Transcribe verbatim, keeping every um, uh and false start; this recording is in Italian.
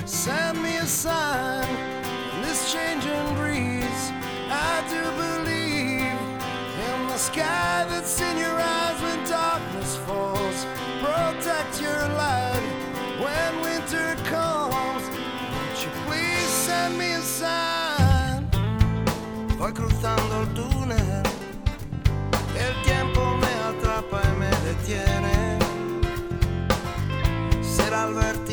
Send me a sign in this changing breeze. I do believe in the sky that's in your eyes when darkness falls. Protect your light when winter comes. Won't you please send me a sign? Voy cruzando el túnel, el tiempo me atrapa y me detiene. Será el verte